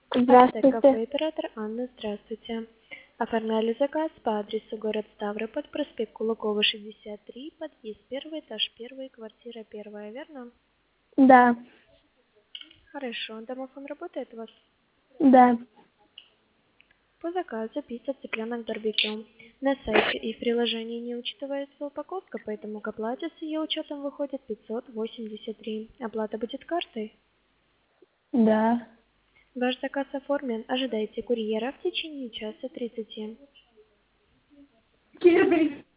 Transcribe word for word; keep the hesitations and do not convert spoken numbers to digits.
Артек кафе, Здравствуйте. оператор Анна, здравствуйте. Оформляли заказ по адресу город Ставрополь, проспект Кулакова, шестьдесят три, подъезд первый, этаж первый, квартира первая, верно? Да, Хорошо, домофон работает у вас? да. По заказу пицца цыпленок барбекю. На сайте и в приложении не учитывается упаковка, поэтому к оплате с ее учетом выходит пятьсот восемьдесят три. Оплата будет картой? Да. Ваш заказ оформлен. Ожидайте курьера в течение часа тридцати.